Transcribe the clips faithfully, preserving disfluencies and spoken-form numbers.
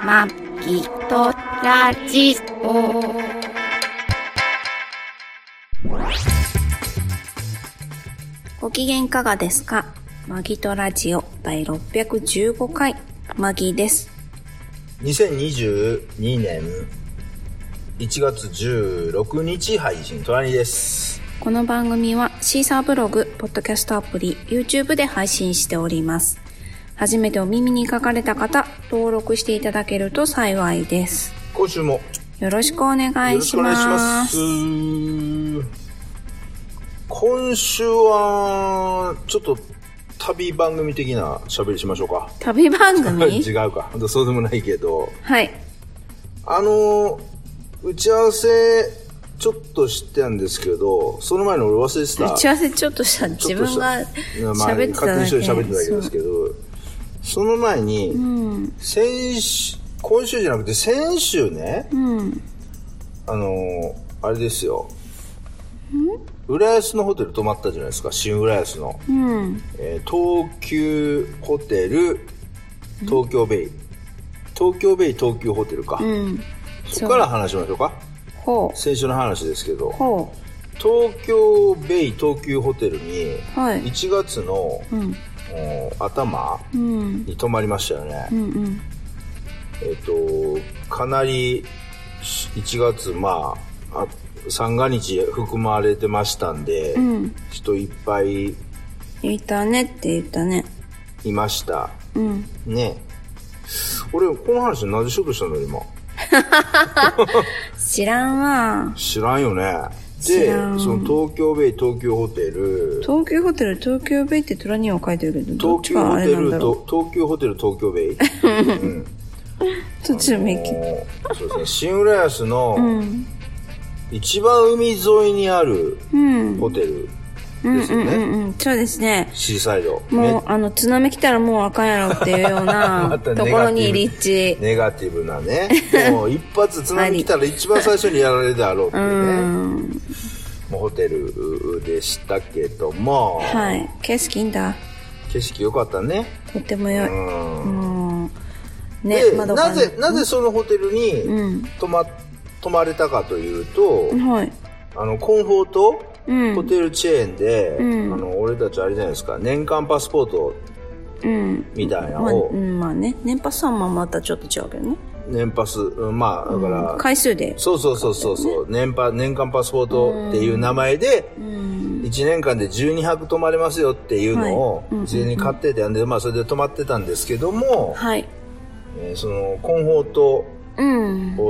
まきとラジオ。ご機嫌いかがですか？マギとラジオだいろっぴゃくじゅうごかい、マギです。 にせんにじゅうにねんいちがつじゅうろくにち配信、トラニです。 この番組はシーサーブログ、ポッドキャストアプリ、YouTube で配信しております。初めてお耳に書かれた方、登録していただけると幸いです。 今週もよろしくお願いします。 よろしくお願いします。今週はちょっと旅番組的な喋りしましょうか。 旅番組違うか、そうでもないけど、 はい、あの打ち合わせちょっとしてたんですけど、その前の俺忘れてた。 打ち合わせちょっとした自分が喋ってただけ、まあ、勝手に喋ってただけですけど、そ, その前に、うん、先週今週じゃなくて先週ね、うん、あのあれですよ、うん、浦安のホテル泊まったじゃないですか。新浦安の、うんえー、東急ホテル東京ベイ、うん、東京ベイ東急ホテルか、うん、そこから話しましょうか。ほう、先週の話ですけど、ほう、東京ベイ東急ホテルにいちがつの、はい、うん、頭に泊まりましたよね、うんうん、えっとかなりいちがつ、まあ三が日含まれてましたんで、うん、人いっぱいいたねって言ったね。 いました、うん、ね。俺この話なぜしようとしたの今知らんわ。 知らんよね。で、その東京ベイ東急ホテル東急ホテル東京ベイってトラには書いてるけど、東急ホテルと東急ホテル東京ベイ、うん、 途中めっきそうですね、新浦安の一番海沿いにあるホテルですよね、うんうんうんうん、 そうですね。 シーサイド、 もうあの津波来たらもうあかんやろっていうようなところに立地ネガティブなねもう一発津波来たら一番最初にやられるであろうっていうねうんもうホテルでしたけども、 はい、景色いいんだ。 景色良かったね。 とっても良い。うんね、でなぜなぜそのホテルに泊ま、うん、泊まれたかというと、はい、あのコンフォートうん、ホテルチェーンで、うん、あの俺たちあれじゃないですか、年間パスポートみたいなのを、 うん、まあ、うん、まあね、年パスはまたちょっと違うけどね。 年パス、うん、まあだから、 うん、回数で、 そうそうそうそうそう、ね、年パ年間パスポートっていう名前で、うん、いちねんかんでじゅうにはく泊まれますよっていうのを事前に買ってて、んでまあそれで泊まってたんですけども、はい、えー、そのコンフォート、うん、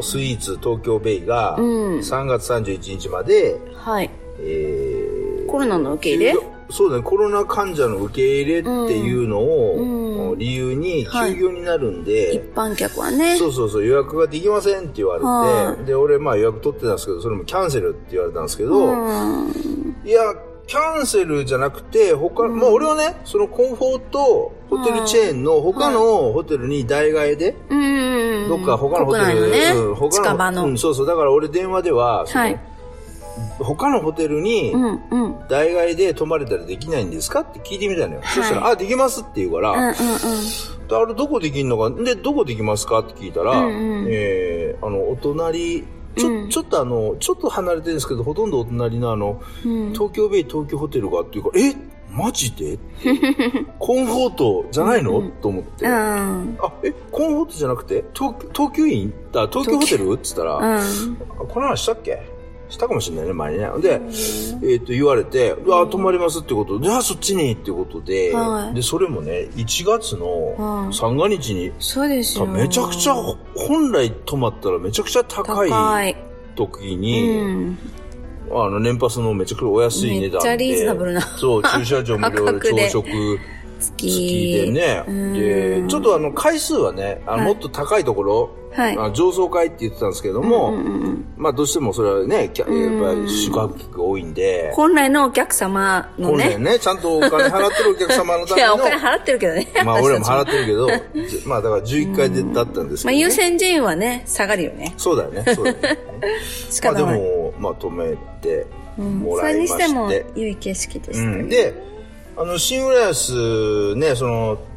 スイーツ東京ベイがさんがつさんじゅういちにちまで、うん、はい、えー、コロナの受け入れ、 そうだね、コロナ患者の受け入れっていうのを理由に休業になるんで、 はい、一般客はね、 そうそうそう、予約ができませんって言われて、はあ、で俺まあ予約取ってたんですけど、それもキャンセルって言われたんですけど、いやキャンセルじゃなくて他、まあ俺はね、そのコンフォートホテルチェーンの他のホテルに代替えで、はい、どっか他のホテル、 ね、 うん、他の近場の、 うん、そうそう、だから俺電話ではその、はい、他のホテルに代替で泊まれたらできないんですかって聞いてみたのよ、はい、そしたら、あ、できますって言うから、うんうんうん、あれどこできんのか、でどこできますかって聞いたら、うんうん、えー、あのお隣ちょ、うん、ちょっとあのちょっと離れてるんですけど、ほとんどお隣のあの、うん、東京ベイ東京ホテルがっていうから、えマジでコンフォートじゃないの、うん、と思って、あえコンフォートじゃなくて東東急インあ東京ホテルって言ったら、うん、この話したっけしたかもしれないね、前にね。で、えー、と言われて、うわ、泊まりますってことで、じゃあそっちにってことで、はい、で、それもね、いちがつの三が日に、 そうですよ。 めちゃくちゃ、本来泊まったらめちゃくちゃ高い時に、うん、あの、年パスのめちゃくちゃお安い値段で、めっちゃリーズナブルな。 そう、駐車場無料で朝食付きでね。で、ちょっとあの、回数はね、あの、はい、もっと高いところ、はい、あ上層階って言ってたんですけども、うんうんうん、まあどうしてもそれはね、やっぱり宿泊客が多いんで、 本来のお客様のね、 本来ね、ちゃんとお金払ってるお客様のための、いや、 お金払ってるけどね。 まあ俺も払ってるけど、まあだからじゅういっかいでだったんですけど、ね、まあ優先順位はね、下がるよね。 そうだよね、そうだよね。しかも、まあでも、まあ止めてもらいまして、うん、それにしても良い景色でしたね。 うん、で、あの、新浦安ね、その、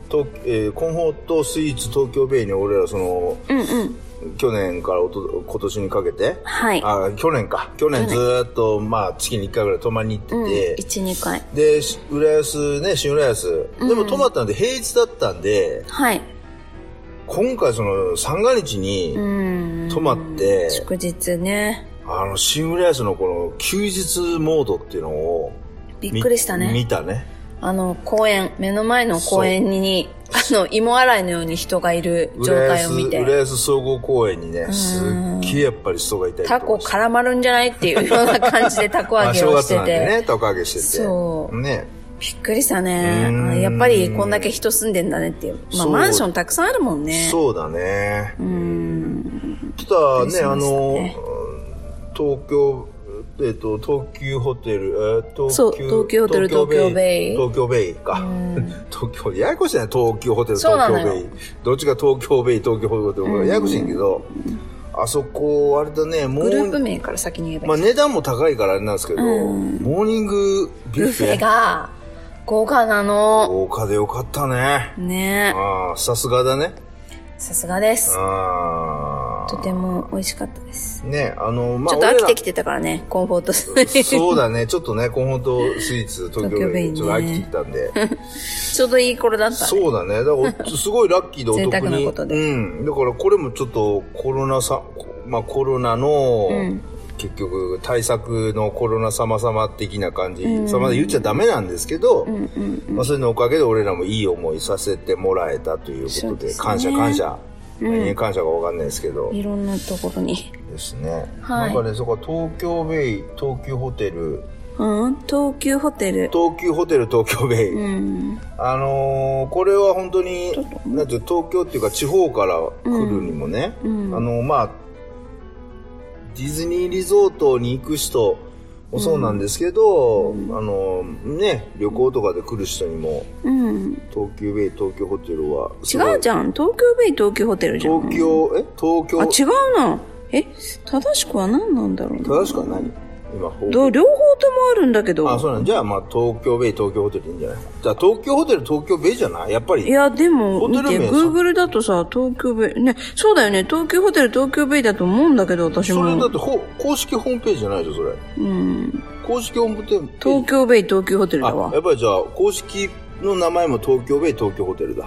とえー、コンフォートスイーツ東京ベイに俺らその、うんうん、去年からおと今年にかけて、 はい、 あ去年か去年ずーっとまあ月にいっかいぐらい泊まりに行ってて、うん、 いち、にかいで浦安ね新浦安、うん、でも泊まったので平日だったんで、 はい、 今回その三が日に泊まって祝日ね、 あの新浦安のこの休日モードっていうのをびっくりしたね。 見たね。 あの公園、目の前の公園にあの芋洗いのように人がいる状態を見て、 浦安総合公園にね、すっげえやっぱり人がいたりとか、 タコ絡まるんじゃないっていうような感じでタコ揚げをしてて、まあ、正月なんでね、タコ揚げしてて、そうね、びっくりしたね。やっぱりこんだけ人住んでんだねっていう。まあマンションたくさんあるもんね。 そうだね。うん。ただね、あの東京えっと、東急ホテル、えー、東急、 そう、東急ホテル、東京ベイ。 東京ベイか。東京、ややこしいね、東急ホテル、東京ベイ。どっちが東京ベイ、東京ホテル、ややこしいんけど、あそこ、あれだね、 もう。グループ名から先に言えばいい。 まあ値段も高いからあれなんですけど、モーニングビュッフェ。 ビュッフェが、豪華なの。 豪華でよかったね。 ねああ、さすがだね。 さすがです。 あとても美味しかったです。 ね、あの、まあ、 ちょっと飽きてきてたからね、コンフォートスイーツ。 そうだね、ちょっとね、コンフォートスイーツ、東京ベイ、ちょっと飽きてきたんで。 ちょうどいい頃だったね。 そうだね。だから、すごいラッキーでお得に。 贅沢なことで。 うん。だからこれもちょっとコロナさ、まあコロナの、うん、結局対策のコロナ様々的な感じ、うん、様で言っちゃダメなんですけど、うんうんうん、まあそれのおかげで俺らもいい思いさせてもらえたということで、でね、感謝感謝。何に感謝かわかんないですけど、 いろんなところにですね。はい。なんかね、そこ東京ベイ、東急ホテル、 うん、東急ホテル、 東急ホテル東京ベイ。うん、あのー、これは本当になんて東京っていうか地方から来るにもね、うんうん、あのまあディズニーリゾートに行く人もそうなんですけど、うん、あのね、旅行とかで来る人にも、うん、東急ベイ東京ホテルは違うじゃん。東京ベイ東京ホテルじゃん。 東京え東京あ違うな。え正しくは何なんだろうな。 正しくは何？今ど両方ともあるんだけど。 あ、そうなん。じゃあまあ東京ベイ東京ホテルでいいんじゃない？じゃあ東京ホテル東京ベイじゃない？やっぱり。 いやでも見て Google だとさ東京ベイね、そうだよね、東京ホテル東京ベイだと思うんだけど私も。 それだってほ公式ホームページじゃないでしょそれ。うん。公式ホームページ。 東京ベイ東京ホテルだわ。 やっぱりじゃあ公式の名前も東京ベイ東京ホテルだ。 うん。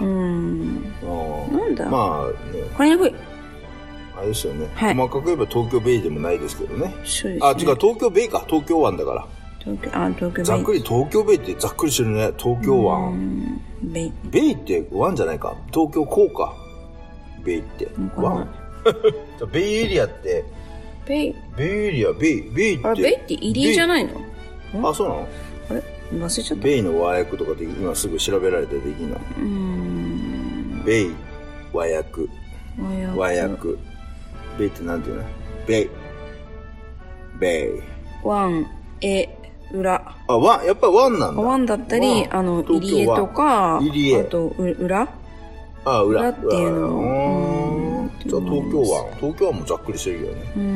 あなんだ。 まあね。 これにくい。 あれですよね。はい、細かく言えば東京ベイでもないですけどね。 そうですね。 あ、違う、東京ベイか。東京湾だから。 東京、あ、東京ベイ。 ざっくり東京ベイってざっくりしてるね。東京湾。 ベイ。 ベイって湾じゃないか。東京港か。ベイって。湾。ベイエリアって。 ベイ。 ベイエリア、ベイ、ベイって。 あれ、ベイって入りじゃないの？ あ、そうなの？ あれ忘れちゃった。 ベイの和訳とかで今すぐ調べられてできんの。うーん。ベイ、和訳。和訳。ベイってなんていうの？ベイ。ベイ。 ワン、エ、裏。 あ、ワン、やっぱりワンなんだ。 ワンだったり、あの、入り江とか、 入江。 あと、裏？ あ、裏。 裏っていうのも。 じゃあ東京湾。東京湾もざっくりしてるけどね。うん。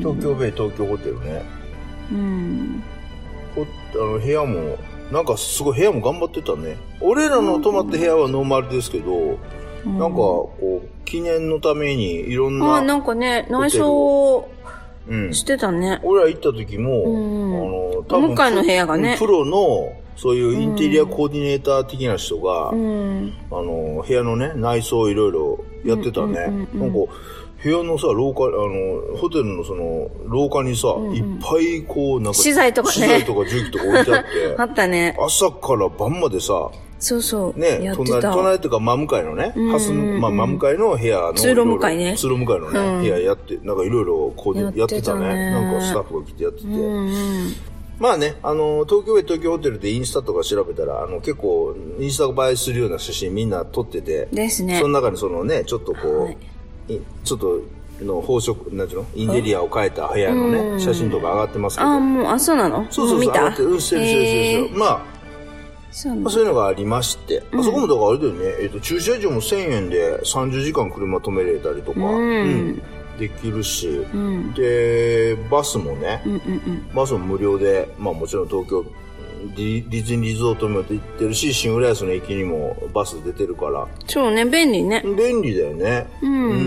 東京ベイ、東京ホテルね。うん。ほあの部屋も、なんかすごい部屋も頑張ってたね。俺らの泊まった部屋はノーマルですけど、うん、なんかこう記念のためにいろんなあなんかね内装してたね、 うん、俺ら行った時も、うん、あの多分向かいの部屋がねプロのそういうインテリアコーディネーター的な人が、うん、あの部屋のね内装いろいろやってたね、うんうんうんうん、なんか部屋のさ廊下あのホテルのその廊下にさ、うんうん、いっぱいこうなんか資材とかね資材とか重機とか置いてあってあったね朝から晩までさそうそうねやってた隣というか真向かいのね、うんうんうん、まあ、真向かいの部屋の通路向かいね通路向かいのね、うん、部屋やってなんかいろいろこうやってたねなんかスタッフが来てやってて、うんうん、まあねあの東京ベイ東京ホテルでインスタとか調べたらあの結構インスタ映えするような写真みんな撮っててですねその中にそのねちょっとこう、はい、ちょっとの宝飾なんていうのインテリアを変えた部屋のね、うん、写真とか上がってますけどあもうあそうなのそうそうそう見た上がってうんしてるしてるしてるまあそうまあ、そういうのがありまして、うん、あそこもだからあれだよね、えーと、駐車場もせんえんでさんじゅうじかん車止めれたりとか、うんうん、できるし、うん、でバスもね、うんうんうん、バスも無料で、まあ、もちろん東京ディ、ディズニーリゾートも行ってるし、新浦安の駅にもバス出てるから。 そうね、便利ね。 便利だよね。 うん。うん、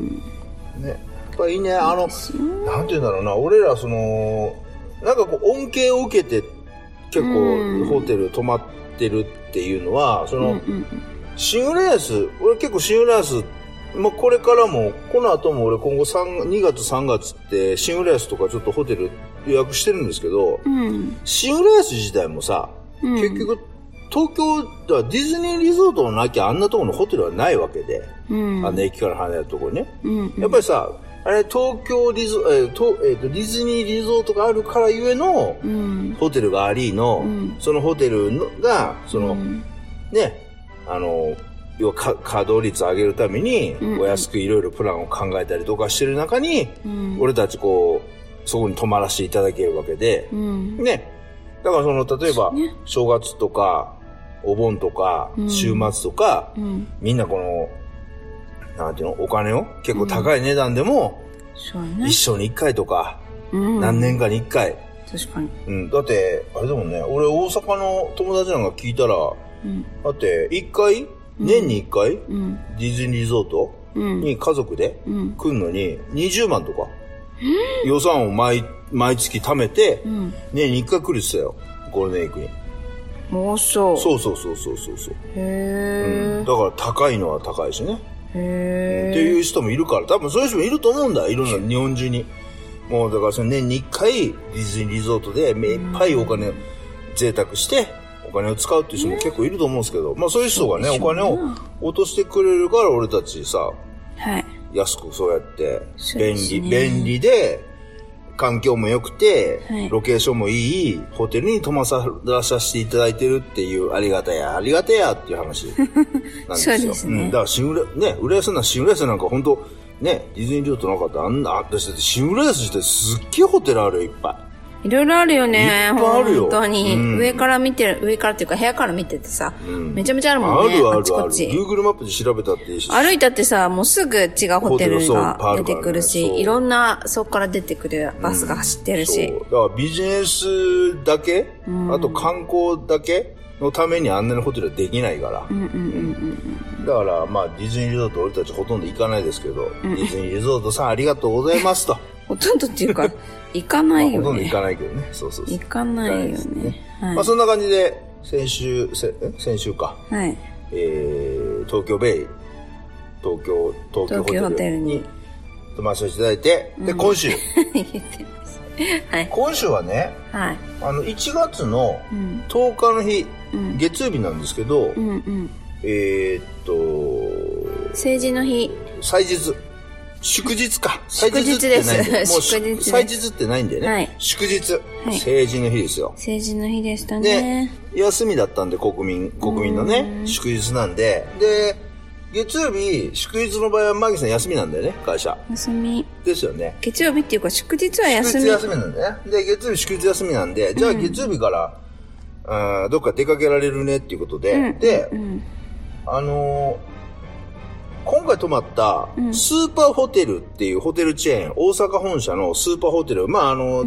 ね。やっぱりね、あの、なんて言うんだろうな、俺らその、なんかこう、恩恵を受けて、結構、ホテル泊まってるっていうのは、その、うんうん、新浦安、俺結構新浦安、まあ、これからも、この後も俺今後にがつさんがつって新浦安とかちょっとホテル予約してるんですけど、うん、新浦安自体もさ、うん、結局東京ではディズニーリゾートのなきゃあんなところのホテルはないわけで、うん、あの駅から離れたところね、うんうん。やっぱりさ、あれ東京リゾ、えーとえー、とディズニーリゾートがあるからゆえの、うん、ホテルがありの、うん、そのホテルのが、その、うん、ね、あの、要は稼働率を上げるために、お安くいろいろプランを考えたりとかしてる中に、うん、俺たちこう、そこに泊まらせていただけるわけで、うん、ね。だからその、例えば、ね、正月とか、お盆とか、うん、週末とか、うん、みんなこの、なんていうの、お金を結構高い値段でも、うんね、一生に一回とか、うん、何年かに一回。 確かに。 うん。だって、あれでもね、俺大阪の友達なんか聞いたら、うん、だって一回、年に一回、うん、ディズニーリゾートに家族で来るのににじゅうまんとか、うん、予算を毎、毎月貯めて、うん、年に一回来るって言ってたよ。ゴールデンウィークに。 もうそう。 そうそうそうそうそうそう。 へー、 うん。だから高いのは高いしね。 へー。 っていう人もいるから、多分そういう人もいると思うんだ。いろんな日本中に。もうだからその年に一回ディズニーリゾートで目いっぱいお金を贅沢して、お金を使うっていう人も結構いると思うんですけど、まあそういう人がね、お金を落としてくれるから俺たちさ、 はい、 安くそうやって便利、便利で、環境も良くて、はい、ロケーションもいいホテルに泊まらさせていただいてるっていうありがたや、ありがたやっていう話なんですよ。 そうですね。 うん、だから新浦、ね、浦安な、新浦安なんか本当ね、ディズニーリゾートなかったらあんな、私だって新浦安ってすっげえホテルあるよ、いっぱい。 いろいろあるよね。 いっぱいあるよ。 本当に、うん。上から見てる、上からっていうか部屋から見ててさ、うん、めちゃめちゃあるもんね。 あるあるある。 あちこち。 Google マップで調べたっていいし。 歩いたってさ、もうすぐ違うホテルが出てくるし、ね、いろんな、そこから出てくるバスが走ってるし。 うん、そう。だからビジネスだけ、うん、あと観光だけのためにあんなにホテルはできないから。 うんうんうんうん、 だからまあディズニーリゾート俺たちほとんど行かないですけど、うん、ディズニーリゾートさんありがとうございますと。 ほとんどっていうか、行かないよね。 ほとんど行かないけどね。そうそうそう。 行かないよね。ね、はい、 まあそんな感じで、先週、せ先週か。 はい。 えー、東京ベイ、東京、東京ホテルに、ホテルに泊まらせていただいて、うん、で、今週。 言ってます。はい。 今週はね、 はい。 あの、いちがつのとおかの日、うん、月曜日なんですけど、 うんうん、 えー、っと、 成人の日。 祭日。祝日か。 祝日です。 もう祝日。祭日ってないんでね。 はい。 祝日。はい、成人の日ですよ。 成人の日でしたね。 で、休みだったんで、国民、国民のね、祝日なんで。で、月曜日、祝日の場合はマギさん休みなんだよね、会社。 休み。 ですよね。 月曜日っていうか、祝日は休み。 祝日休みなんだね。で、月曜日祝日休みなんで、じゃあ月曜日から、うん、あどっか出かけられるねっていうことで、うん、で、うん、あのー、今回泊まったスーパーホテルっていうホテルチェーン、大阪本社のスーパーホテル。まあ、あの、うん、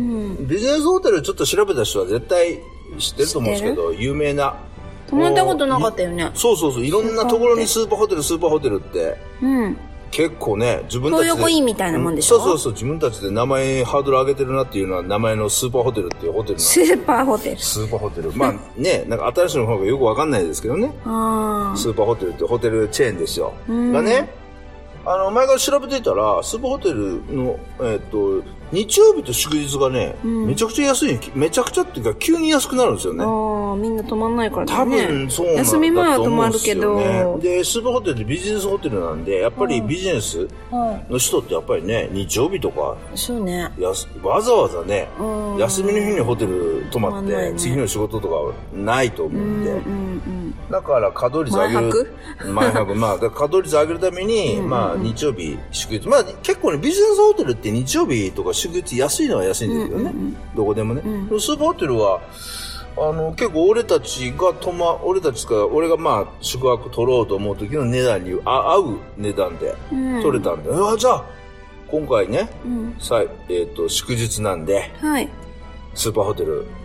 ビジネスホテルちょっと調べた人は絶対知ってると思うんですけど、有名な。 泊まったことなかったよね。 そうそうそう。いろんなところにスーパーホテル、スーパーホテルって。 うん。 結構ね、自分たちで。 東横インみたいなもんでしょ、 うん、そうそうそう。自分たちで名前、ハードル上げてるなっていうのは名前のスーパーホテルっていうホテルなんスーパーホテル。 スーパーホテル。まあね、なんか新しいの方がよくわかんないですけどね。 あスーパーホテルってホテルチェーンですよ。うん、がね、あの、前から調べていたら、スーパーホテルの、えっと、日曜日と祝日がね、うん、めちゃくちゃ安い。めちゃくちゃっていうか、急に安くなるんですよね。 ああ、みんな泊まんないからね。 多分、そうなんだと思うんですよね。 休み前は泊まるけど。 で、スーパーホテルってビジネスホテルなんで、やっぱりビジネスの人ってやっぱりね、日曜日とか、 そうね。 やすわざわざね、休みの日にホテル泊まって、ね、次の仕事とかはないと思うんで。うんうんうんだから稼働率上げる。前泊まあ、稼働率上げるために、うんうん、まあ、日曜日、祝日。まあ、結構ね、ビジネスホテルって日曜日とか祝日安いのは安いんですけどね。うんうん、どこでもね、うん。スーパーホテルは、あの、結構俺たちが泊ま、俺たちが、俺がまあ、宿泊取ろうと思う時の値段に合う値段で取れたんで、うん、あ、じゃあ、今回ね、うん、さえっ、ー、と、祝日なんで、 はい。 スーパーホテル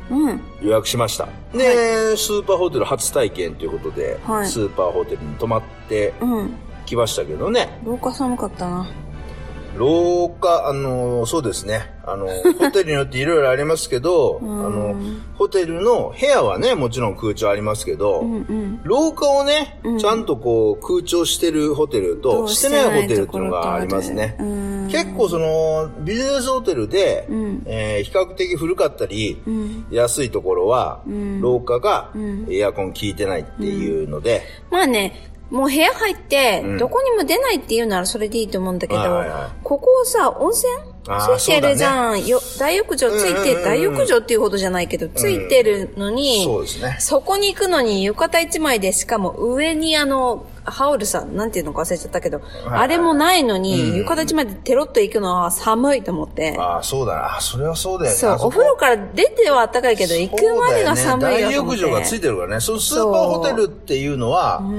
うん。 予約しました。で、はい、スーパーホテル初体験ということで、はい、スーパーホテルに泊まってきましたけどね。 廊下寒かったな。 廊下、あの、そうですね。あの、ホテルによっていろいろありますけど、あの、ホテルの部屋はね、もちろん空調ありますけど、うんうん、廊下をね、うん、ちゃんとこう、空調してるホテルと、してないホテルっていうのがありますね。結構その、ビジネスホテルで、うん、えー、比較的古かったり、うん、安いところは、うん、廊下がエアコン効いてないっていうので、 うん、まあね、もう部屋入って、どこにも出ないっていうならそれでいいと思うんだけど、うんはいはい、ここさ、温泉ついてるじゃん、ね、よ。大浴場ついて、うんうんうん、大浴場っていうほどじゃないけど、ついてるのに、 うん、そうですね。 そこに行くのに浴衣一枚で、しかも上にあの、羽織るさ、なんていうのか忘れちゃったけど、はいはい、あれもないのに、うん、浴衣一枚でテロッと行くのは寒いと思って。 ああ、そうだな。それはそうだよね。 そう、お風呂から出ては暖かいけど、行くまでが寒いよ、ね。 大浴場がついてるからね。そのスーパーホテルっていうのは、うん、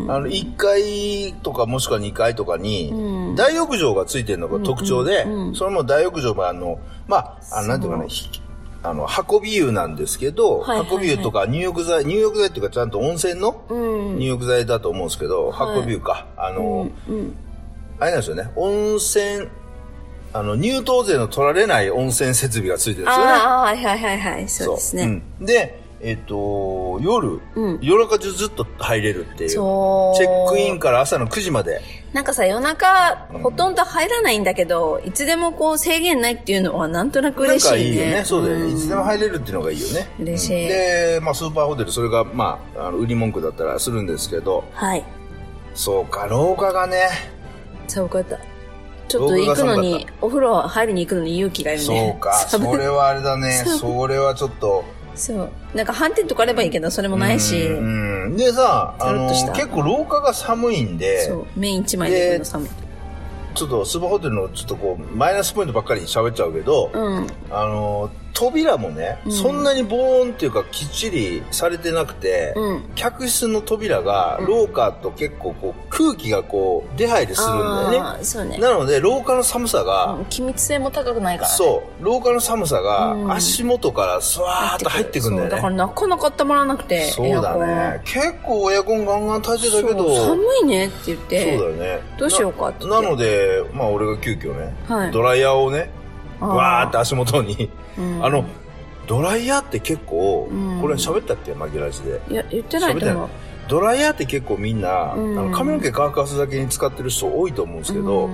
あの、いっかいとかもしくはにかいとかに、うん、大浴場がついてるのが特徴で、うんうんうん、それも大浴場もあの、まあ、あの、なんていうかね、あの、運び湯なんですけど、はいはいはい、運び湯とか入浴剤、入浴剤っていうかちゃんと温泉の入浴剤だと思うんですけど、うん、運び湯か。あの、うんうん、あれなんですよね、温泉、あの、入湯税の取られない温泉設備がついてるんですよね。 ああ、はいはいはいはい、そうですね。 うん、で、えっと、夜、うん、夜中中ずっと入れるっていう。そう。チェックインから朝のくじまで。 なんかさ、夜中、ほとんど入らないんだけど、うん、いつでもこう制限ないっていうのはなんとなく嬉しいね。なんかいいよね。 そうだよね、うん。いつでも入れるっていうのがいいよね。 嬉しい。 で、まあスーパーホテル、それがまあ、あの売り文句だったらするんですけど。 はい。 そうか、廊下がね。 寒かった。ちょっと行くのに、お風呂入りに行くのに勇気がいるね。 そうか、それはあれだね。それはちょっと。 そう。なんか反転とかあればいいけど、それもないし。うん。でさ、あの、結構廊下が寒いんで。 そう。面一枚で行くの寒い。 ちょっとスーパーホテルのちょっとこう、マイナスポイントばっかり喋っちゃうけど、うん、あの、扉もね、うん、そんなにボーンっていうかきっちりされてなくて、うん、客室の扉が廊下と結構こう空気がこう出入りするんだよね。 そうね。 なので廊下の寒さが、 うん、気密性も高くないからね。 そう。廊下の寒さが足元からスワーッと入ってくるんだよね。 だからなかなかたまらなくて。 そうだね。結構エアコンガンガン炊いてたけど。 寒いねって言って。 そうだよね。 どうしようかってな。なので、まあ俺が急遽ね、はい、ドライヤーをね、わーって足元に、うん、あの、ドライヤーって結構、うん、これ喋ったっけマギラジで。 いや、言ってないと思う。 ドライヤーって結構みんな、うん、あの髪の毛乾かすだけに使ってる人多いと思うんですけど、うん、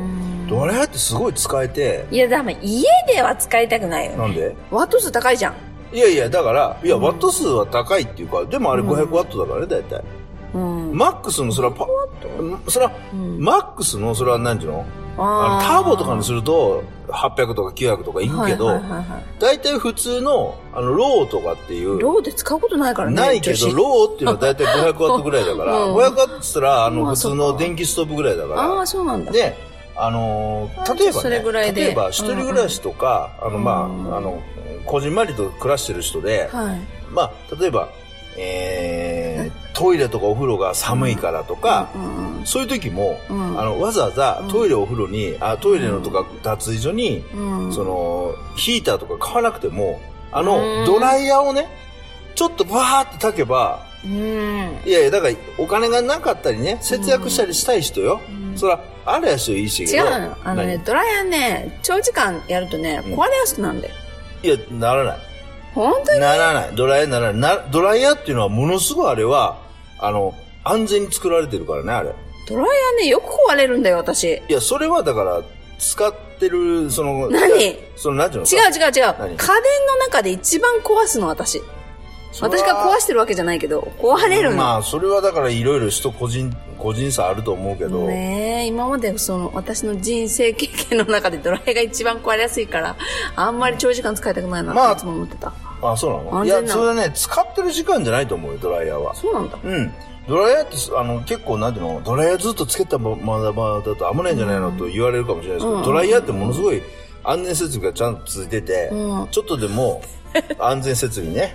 ドライヤーってすごい使えて。 いや、だから家では使いたくないよね。 なんで？ ワット数高いじゃん。 いやいや、だから、いや、うん、ワット数は高いっていうか、でもあれごひゃくワットだからね、大体。うん、マックスのそれはパ、それは、うん、マックスのそれは何ていうの？あのターボとかにするとはっぴゃくとかきゅうひゃくとかいくけど、だいたい普通のあのローとかっていう。 ローで使うことないからね。 ないけど、ローっていうのはだいたいごひゃくワットぐらいだから、うん、ごひゃくワットって言ったらあの普通の電気ストーブぐらいだから。 ああ、そうなんだ。 で、あのー、例えば、ね、 それぐらいで例えば一人暮らしとか、うんうん、あのまあ、うん、あの、こじんまりと暮らしてる人で、はい、まあ、例えば、えー、トイレとかお風呂が寒いからとか、うんうん、そういう時も、うん、あのわざわざトイレお風呂に、あトイレのとか脱衣所に、うん、そのヒーターとか買わなくてもあの、うん、ドライヤーをねちょっとバーって炊けば、うん、いやいやだからお金がなかったりね節約したりしたい人よ、うん、そらあるやしいいし違うのあのねドライヤーね長時間やるとね壊れやすくなるんだよ、 うん、いやならない本当にならない。ドライヤーならない。なドライヤーっていうのはものすごいあれは、あの、安全に作られてるからね、あれ。 ドライヤーね、よく壊れるんだよ、私。 いや、それはだから、使ってる、その、 何その、なんていうの違う違う違う。家電の中で一番壊すの、私。私が壊してるわけじゃないけど、壊れるの。 まあ、それはだからいろいろ人個人、個人差あると思うけど。 ねえ、今までその、私の人生経験の中でドライヤーが一番壊れやすいから、あんまり長時間使いたくないなっていつも思ってた。 まあ、あ、そうなの？いや、それはね、使ってる時間じゃないと思うよ、ドライヤーは。 そうなんだ。 うん。ドライヤーって、あの、結構、なんていうの、ドライヤーずっとつけたままだだと危ないんじゃないのと言われるかもしれないですけど、うん、ドライヤーってものすごい安全設備がちゃんとついてて、うん、ちょっとでも安全設備ね、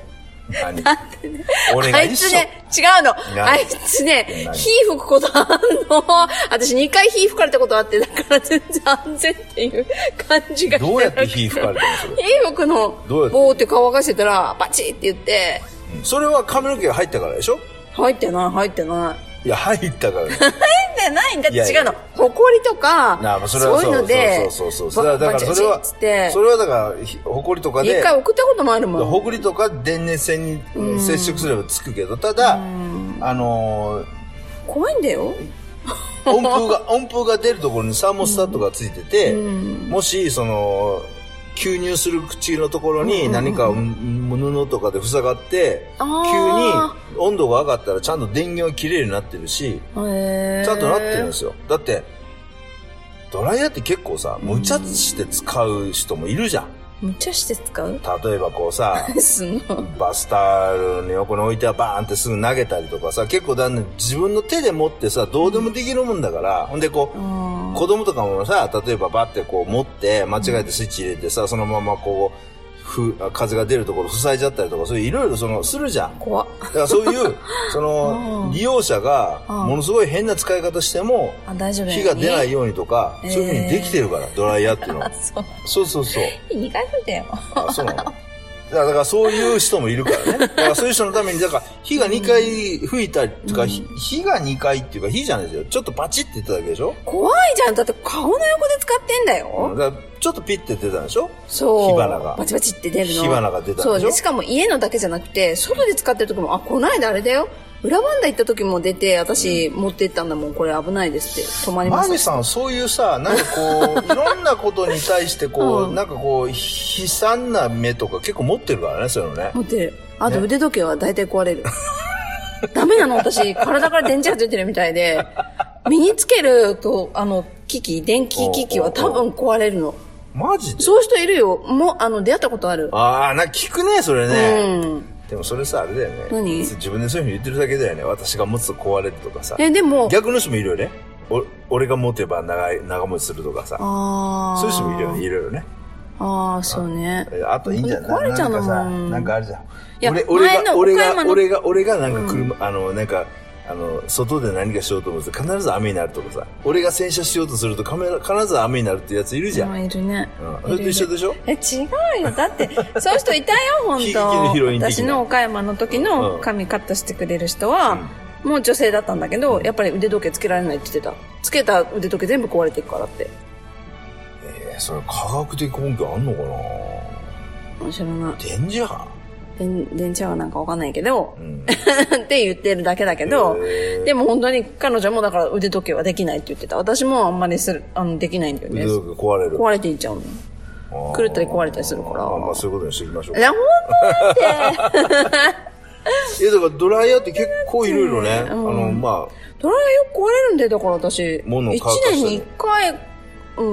何だってね、 俺が一緒あいつね、違うの。あいつね、火吹くことあんの。私にかい火吹かれたことあって、だから全然安全っていう感じがして。 どうやって火吹かれたのそれ。 火吹くの、ボーって乾かしてたら、バチって言って。 それは髪の毛が入ったからでしょ？ 入ってない、入ってない。 いや、入ったからね。 入ってないんだって違うの。ほこりとか、そういうので、 そうそうそう。だからそれは、それはだから、ほこりとかで。 一回送ったこともあるもん。 ほこりとか電熱線に接触すればつくけど、ただ、あの、 怖いんだよ。 温風が、温風が出るところにサーモスタットがついてて、もし、その、吸入する口のところに何か布とかで塞がって、急に温度が上がったらちゃんと電源は切れるようになってるし、ちゃんとなってるんですよ。だって、ドライヤーって結構さ、無茶して使う人もいるじゃん。 無茶して使う？ 例えばこうさ、バスタオルの横に置いてはバーンってすぐ投げたりとかさ、結構だんだん自分の手で持ってさ、どうでもできるもんだから、ほんでこう、子供とかもさ、例えばバッてこう持って、間違えてスイッチ入れてさ、そのままこう、ふ風が出るところ塞いじゃったりとか、そういういろいろその、するじゃん。 怖っ。 だからそういう、その、利用者が、ものすごい変な使い方しても、火が出ないようにとか、そういうふうにできてるから、ドライヤーっていうのは。そうそうそう。 にかい吹いたよ。 あ、そうなの？だから、だからそういう人もいるからね。だからそういう人のために、だから火がにかい吹いたりとか、うん、火がにかいっていうか火じゃないですよ。ちょっとパチって言っただけでしょ？ 怖いじゃん。だって顔の横で使ってんだよ。 うん、だからちょっとピッて出たでしょ？ そう。 火花が。 バチバチって出るの。 火花が出たでしょ？ そう。で、しかも家のだけじゃなくて、外で使ってる時も、あ、こないだあれだよ。裏バンダ行った時も出て、私持ってったんだもん、これ危ないですって、止まります。 マミさん、そういうさ、なんかこう、いろんなことに対してこう、うん、なんかこう、悲惨な目とか結構持ってるからね、そういうのね。 持ってる。あと腕時計は大体壊れる。ダメなの私、体から電池がついてるみたいで、身につけると、あの、機器、電気機器は多分壊れるの。 マジで？ そういう人いるよ。もう、あの、出会ったことある。 ああ、なんか聞くね、それね。 うん。 でもそれさ、あれだよね。 何？ 自分でそういうふうに言ってるだけだよね。私が持つと壊れるとかさ。 え、でも。 逆の人もいるよね。お俺が持てば長い、長持ちするとかさ。 ああ。 そういう人もいるよね。いろいろね。 ああ、そうね。 あといいんじゃない？ 壊れちゃうのもん。なんかあるじゃん。 いや、 俺、俺が、俺が、俺が、俺がなんか車、うん、あの、なんか、あの、外で何かしようと思うと必ず雨になるとかさ。俺が洗車しようとすると必ず雨になるってやついるじゃん。 あ、いるね。 うん。それと一緒でしょ？ え、違うよ。だって、そういう人いたよ、ほんと。私の岡山の時の髪カットしてくれる人は、うん、もう女性だったんだけど、やっぱり腕時計つけられないって言ってた。つけた腕時計全部壊れていくからって。 えー、それ科学的根拠あんのかな？ 知らない。 電磁波？ 電池はなんかわかんないけど、うん、って言ってるだけだけど、でも本当に彼女もだから腕時計はできないって言ってた。私もあんまりする、あの、できないんだよね。 腕時計壊れる。 壊れていっちゃうの。狂ったり壊れたりするから。 まあまあそういうことにしていきましょう。 いや、ほんとって。 いや、だからドライヤーって結構いろいろね、うん、あの、まあ。 ドライヤーよく壊れるんだよ、だから私。 物をいちねんにいっかい、うん、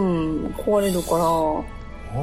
壊れるから。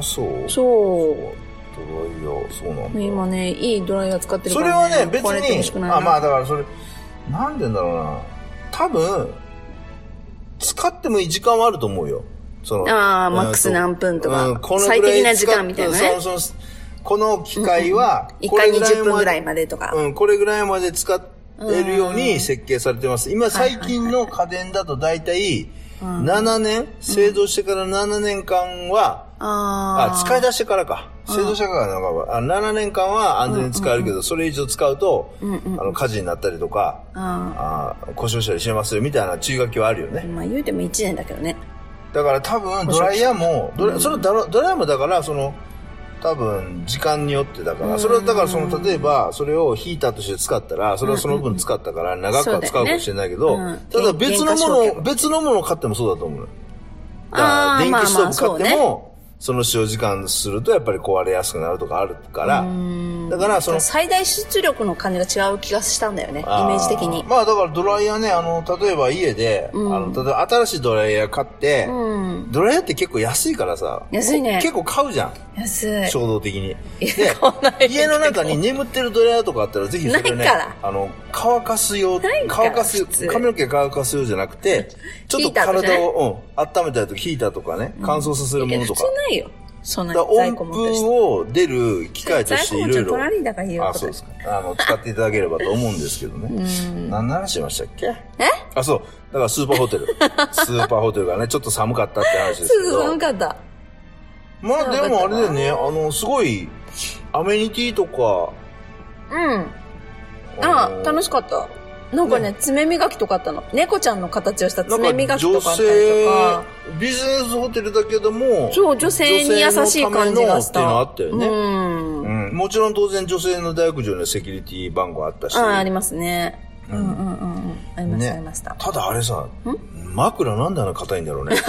あ、そうそう。 ドライヤー、そうなんだ。 今ね、いいドライヤー使ってるから、 ね。それはね、別に、あ、まあだからそれ、なんでんだろうな。多分、使ってもいい時間はあると思うよ。そのああ、マックス何分とか、うん、この最適な時間みたいなね。 そうそう。この機械は、 いっかいにじゅっぷんぐらいまでとか。 うん、これぐらいまで使えるように設計されてます。今最近の家電だと大体、ななねん、製造してからななねんかんは、ああ、使い出してからか。製造してからなんか、ななねんかんは安全に使えるけど、それ以上使うと、あの、火事になったりとか、あ故障したりしますよみたいな注意書きはあるよね。 まあ言うてもいちねんだけどね。 だから多分、ドライヤーも、ドラ、そのドラ、ドライヤーもだから、その、多分、時間によってだから、それはだからその、例えば、それをヒーターとして使ったら、それはその分使ったから、長くは使うかもしれないけど、ただ別のもの、別のものを買ってもそうだと思うの。だから、電気ストーブ買っても、その使用時間するとやっぱり壊れやすくなるとかあるから、だからその最大出力の感じが違う気がしたんだよね、イメージ的に。 まあだからドライヤーね、あの、例えば家で、うん、あの、例えば新しいドライヤー買って、うん、ドライヤーって結構安いからさ、 安いね。 結構買うじゃん。 安い。 衝動的に。で、家の中に眠ってるドライヤーとかあったらぜひそれね、あの、乾かす用、乾かす、髪の毛乾かす用じゃなくて、ちょっと体を、うん、温めたりとかヒーターとかね、乾燥させるものとか。 普通ないよ。 そんな在庫持ってる人。音符を出る機械としていろいろ。在庫持ちトラリーだから言うこと。 あ、そうですか。あの、使っていただければと思うんですけどね。うん。何の話しましたっけ？ え？ あ、そう。だからスーパーホテル。スーパーホテルがね、ちょっと寒かったって話ですけど。 そう、寒かった。 まあでもあれだよね、あの、すごい、アメニティとか。 うん。ああ、楽しかった。なんかね、ね、爪磨きとかあったの。猫ちゃんの形をした爪磨きとかあったりとか。 ビジネスホテルだけども、 そう、女性に優しい感じがした。 っていうのあったよね。うん、うん。もちろん当然女性の大浴場のセキュリティ番号あったし。 ああ、ありますね。うんうんうんうん。ありました、ありました。 ただあれさ、枕なんであんな硬いんだろうね。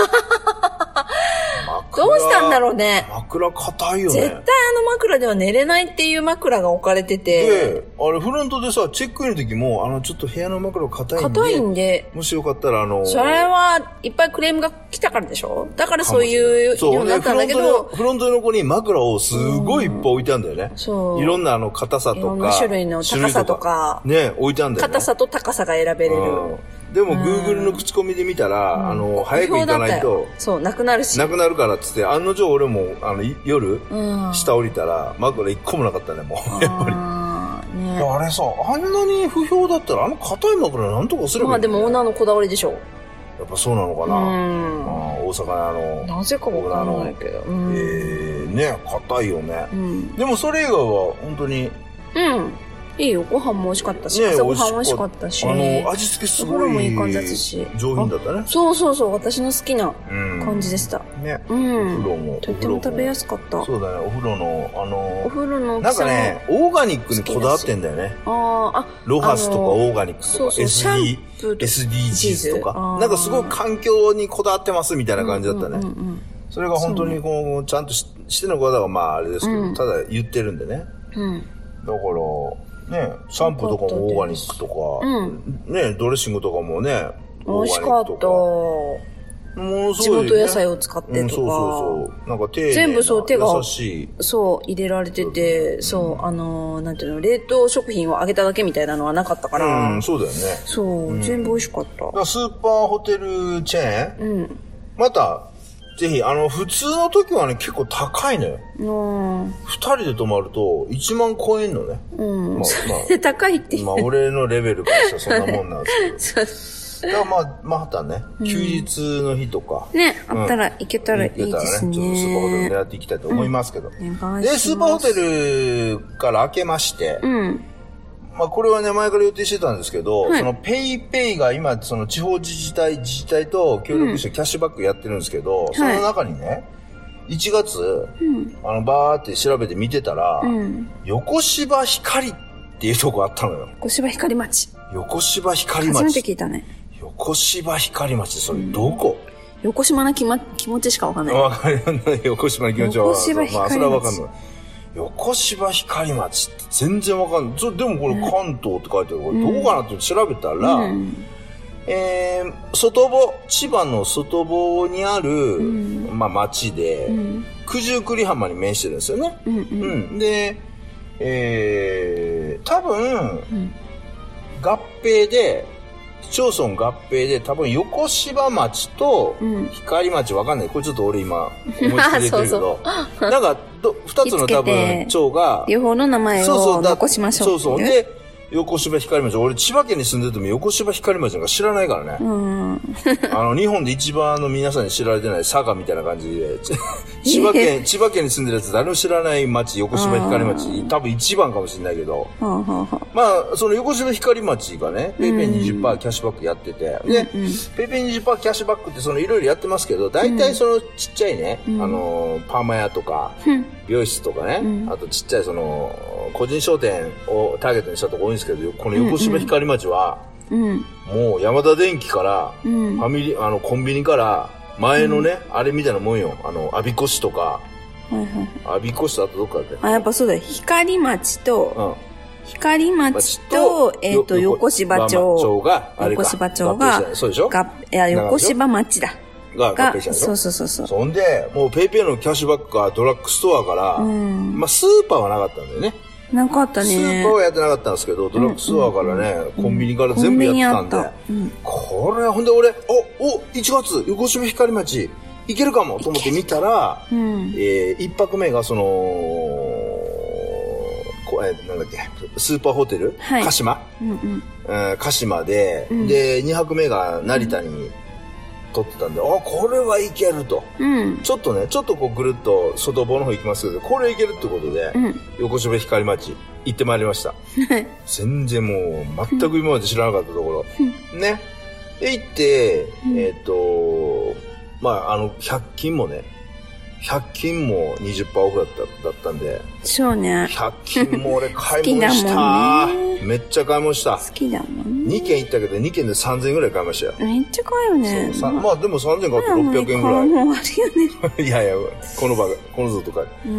どうしたんだろうね。 枕硬いよね。 絶対あの枕では寝れないっていう枕が置かれてて。 で、あれフロントでさ、チェックインの時も、あの、ちょっと部屋の枕硬いんで。 硬いんで。 もしよかったらあの。 それはいっぱいクレームが来たからでしょ？だからそういうようになったんだけど。 フロントの横に枕をすごいいっぱい置いてあるんだよね。そう。いろんなあの硬さとか。いろんな種類の高さとか。 ね、置いてあるんだよね。 硬さと高さが選べれる。 でも、Google の口コミで見たら、うん、あの、早く行かないと、 そう、なくなるし。 なくなるからっつって、案の定俺も、あの、夜、うん、下降りたら、枕一個もなかったね、もう。やっぱり。あ, ね、あれさ、あんなに不評だったら、あの硬い枕なんとかすればいい、ね。まあでも、オーナーのこだわりでしょう。 やっぱそうなのかな。うん。大阪の、 なぜかわかんないけど。 うん、えー、ね、硬いよね。うん。でも、それ以外は、本当に。 うん。いいよ、ご飯も美味しかったし、ね、朝ご飯美味しかったし、 あの、味付けすごい、 もいい感じだったし、 上品だったね。 そうそうそう、私の好きな感じでした。 うん、ね。うん。お風呂も。 とっても食べやすかった。 そうだね、お風呂の、あの、 お風呂のなんかね、オーガニックにこだわってんだよね。ああ、ロハスとかオーガニックとか、 そうそう エスディー、 エスディージーズ とか、なんかすごい環境にこだわってますみたいな感じだったね。うんうんうん、それが本当にこう、ちゃんと し, しての方がまああれですけど、うん、ただ言ってるんでね。うん。だから、ね、シャンプーとかもオーガニックとか、うん、ね、ドレッシングとかもね、 美味しかった。もうすごい、ね、地元野菜を使ってとか、うん、そうそうそう。なんか丁寧な全部そう手が優しいそう入れられてて、うん、そうあのなんていうの冷凍食品を揚げただけみたいなのはなかったから、 うん、そうだよね。 そう、うん、全部美味しかった。 スーパーホテルチェーン、うん、またぜひ、あの、普通の時はね、結構高いのよ。うん。二人で泊まると、一万超えんのね。うん。まあ、 まあ、高いって言う。 まあ、俺のレベルからしたらそんなもんなんですけど。だからまあ、またね、休日の日とか。 ね、あったら行けたらいいですね。 ちょっとスーパーホテル狙っていきたいと思いますけど。で、スーパーホテルから開けまして、うん。まあこれはね、前から予定してたんですけど、はい、そのペイペイが今、その地方自治体、自治体と協力してキャッシュバックやってるんですけど、うん、その中にね、いちがつ、うん、あの、バーって調べて見てたら、うん、横芝光っていうとこあったのよ。 横芝光町。 横芝光町。 初めて聞いたね。 横芝光町、それどこ、 うん、横島の気持ちしかわかんない。 わかりない。横島の気持ちは。 横芝光町。まあ、それはわかんない。 横芝光町って全然わかんない。でもこれ関東って書いてある。これどこかなって調べたら、うん、えー、外房、千葉の外房にある、うん、まあ町で、うん、九十九里浜に面してるんですよね。うんうんうん、で、えー、多分、うん、合併で、市町村合併で多分横芝町と光町わかんない。これちょっと俺今思いつきで言ってるけど、そうそうなんか二つの多分町が両方の名前を残しましょう。 そうそう。で、横芝光町。俺千葉県に住んでても横芝光町なんか知らないからね。うん、あの日本で一番あの皆さんに知られてない佐賀みたいな感じで、千葉県、千葉県に住んでるやつ誰も知らない町、横芝光町、多分一番かもしれないけど、まあ、その横芝光町がね、ペイペイ にじゅっパーセント キャッシュバックやってて、で、うんうん、ペイペイ にじゅっパーセント キャッシュバックってそのいろいろやってますけど、大体そのちっちゃいね、うん、あの、パーマ屋とか、うん美容室とかね、うん、あとちっちゃいその個人商店をターゲットにしたとこ多いんですけど、この横芝光町は、うんうん、もう山田電機から、うん、ファミリーあのコンビニから前のね、うん、あれみたいなもんよ、あの我孫子市とか、はいはい、我孫子市とあとどっかで、 あやっぱそうだよ、光町と、うん、光町とえっ、ー、と横芝町があれか、 横芝町がそうでしょ、 がいや横芝町だ。 が合併したんでしょ。 そうそうそうそう。 そんで、もうペイペイのキャッシュバックがドラッグストアから、うん、まあスーパーはなかったんだよね。 なかったね。 スーパーはやってなかったんですけど、ドラッグストアからね、うん、コンビニから全部やってたんで、うん、これほんで俺、お、お、いちがつ、横芝光町、 いけるかもと思って見たら、うん、えー、一泊目がその、こえなんだっけ、スーパーホテル、はい、鹿島、うんうんえー、鹿島で、うん、で、二泊目が成田に撮ってたんで、うん、あ、これはいけると、うん。ちょっとね、ちょっとこうぐるっと外房の方行きますけど、これいけるってことで、うん、横芝光町行ってまいりました。全然もう、全く今まで知らなかったところ。うん、ね。で、行って、うん、えっと、まあ、あの、ひゃく均もね、ひゃく均も にじゅっパーセント オフだった、だったんで。 そうね。 ひゃく均も俺買い物した。ね、めっちゃ買い物した。 好きだもんね。 にけん行ったけど、にけんでさんぜんえんぐらい買いましたよ。 めっちゃ買うよね。 そうまあでもさんぜん買ってろっぴゃくえんぐらい。 もうあるよね。 いやいや、この場が、このぞとか、うん、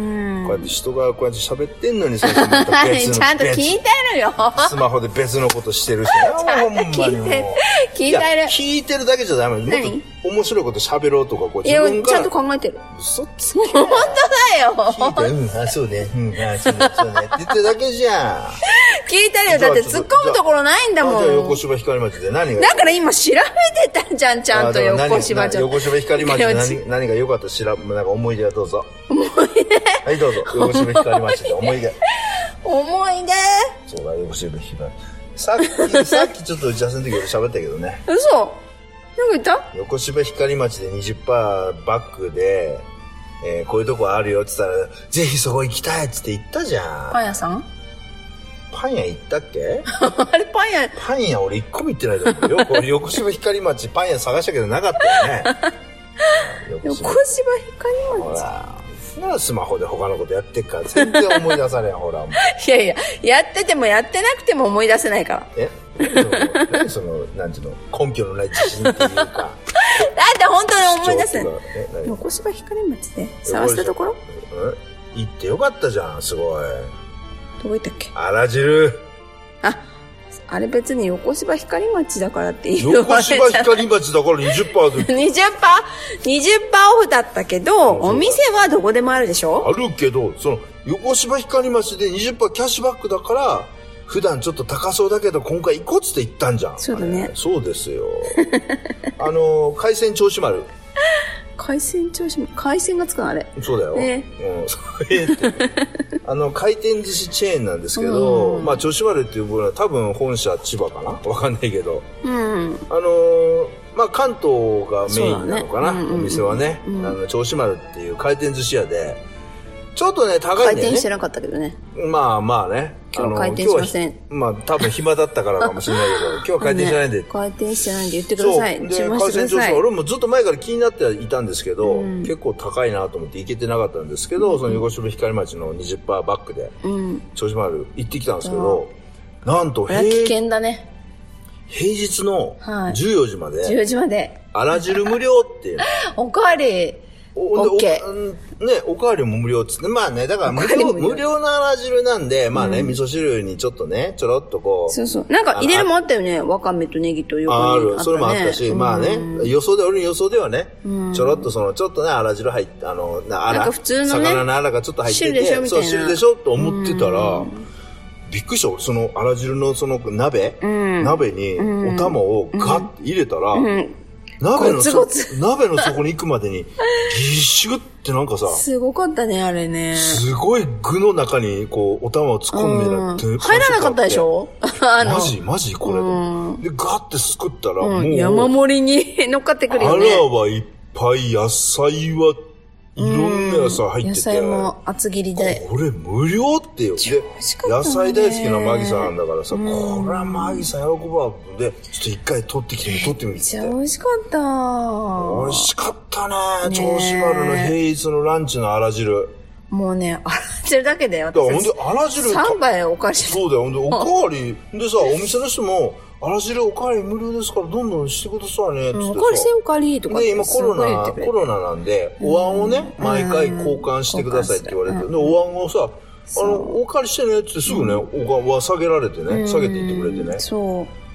こうやって人がこうやって喋ってんのに、それとまた別の。 ちゃんと聞いてるよ。 スマホで別のことしてるし。 ちゃんと聞いてる。聞いてる。 聞いてるだけじゃダメ。もっと面白いこと喋ろうとか、こう自分から。いや、ちゃんと考えてる。 嘘つき。 本当だよ。 聞いて、うん、あ、そうね。うん、あ、そうね、そうね。って言ってるだけじゃん。 聞いてるよ。だって突っ込むところないんだもん。 じゃあ横芝光町で何が。 だから今調べてたじゃん、ちゃんと横芝町。 横芝光町で何何が良かったしら、なんか思い出はどうぞ。 思い出はい、どうぞ。横芝光町で思い出。 思い出そうだ、横芝光。さっき、さっきちょっと打ち合わせの時俺喋ったけどね。 嘘なんか言った？ 横芝光町で にじゅっパーセント バックで、えー、こういうとこあるよって言ったら、ぜひそこ行きたいって言ったじゃん。 パン屋さん？ パン屋行ったっけ？ あれパン屋パン屋俺一個も行ってないと思うよ。これ横芝光町パン屋探したけどなかったよね。 横芝光町。ほら、スマホで他のことやってっから全然思い出されん、ほら。 いやいや、やっててもやってなくても思い出せないから。 え？何その、なんていうの、根拠のない自信っていうか。だって本当に思い出せない。横芝光町で探したところ？ 行ってよかったじゃん、すごい。 どこ行ったっけ？ あら汁。 あ、あれ別に横芝光町だからっていう。 横芝光町だから にじゅっパーセント で。 にじゅっパー、にじゅっパー オフだったけど、お店はどこでもあるでしょ？ あるけど、その、横芝光町で にじゅっパーセント キャッシュバックだから、普段ちょっと高そうだけど、今回行こうっつって言ったんじゃん。 そうだね。 そうですよ。あの、海鮮銚子丸。 海鮮銚子丸海鮮がつくのあれ。 そうだよ。ね、うん、そうえって。あの、回転寿司チェーンなんですけど、まあ、銚子丸っていうのは多分本社千葉かなわかんないけど。うん。あのー、まあ、関東がメインなのかな、ね、お店はね。うんうん、あの、銚子丸っていう回転寿司屋で、ちょっとね、高いんだよね。 回転してなかったけどね。 まあまあね。 今日回転しません。 まあ多分暇だったからかもしれないけど、今日は回転してないんで。 ね、回転してないんで言ってください。 そう。で、回転調子俺もずっと前から気になっていたんですけど、うん、結構高いなと思って行けてなかったんですけど、うん、その横芝光町の にじゅっパーセント バックで、うん、銚子丸行ってきたんですけど、うん、なんと平、危険だね。 平日のじゅうよじまで、はい、 じゅうよじまで。 あら汁無料っていう。 おかわり。オッケー。ね、おかわりも無料っつって。まあね、だから無料、無料なあら汁なんで、まあね、うん、味噌汁にちょっとね、ちょろっとこう。 そうそう。なんか入れるもあったよね。わかめとネギと横にあった、ね。ある。それもあったし、うん、まあね、予想で、俺の予想ではね、うん、ちょろっとその、ちょっとね、あら汁入って、あの、あら、 なんか普通のね、 魚のあらがちょっと入ってて、 汁でしょみたいな。 そう、汁でしょと思ってたら、うん、びっくりした。そのあら汁のその鍋、うん、鍋にお玉をガッて入れたら、うんうん鍋のゴツゴツ鍋の底に行くまでに、ぎっしゅってなんかさ。 すごかったね、あれね。 すごい具の中に、こう、お玉を突っ込んでなって、うん。 入らなかったでしょあのマジマジこれ、うん。で、ガッてすくったら、うん、もう。 山盛りに乗っかってくるよね。 あらはいっぱい、野菜はいろんな野菜入ってて。野菜も厚切りで。 これ無料ってよ。で、野菜大好きなマギさんなんだからさ、これはマギさん喜ぶわ。で、ちょっと一回取ってきてみ、取ってみて。めっちゃ美味しかった。 美味しかったね。銚子丸の平日のランチのあら汁。 もうね、あら汁だけだよ。 だからほんで、あら汁。 さんばいおかわり。 そうだよ。ほんで、おかわり。でさ、お店の人も、あら汁おかわり無料ですからどんどんしてくださいね、つってさ。 おかわりしておかわりとか。 で、今コロナ、コロナなんで、お椀をね、毎回交換してくださいって言われて、で、お椀をさ、あの、おかわりしてねってすぐね、お椀は下げられてね、下げていってくれてね。 そう。 あ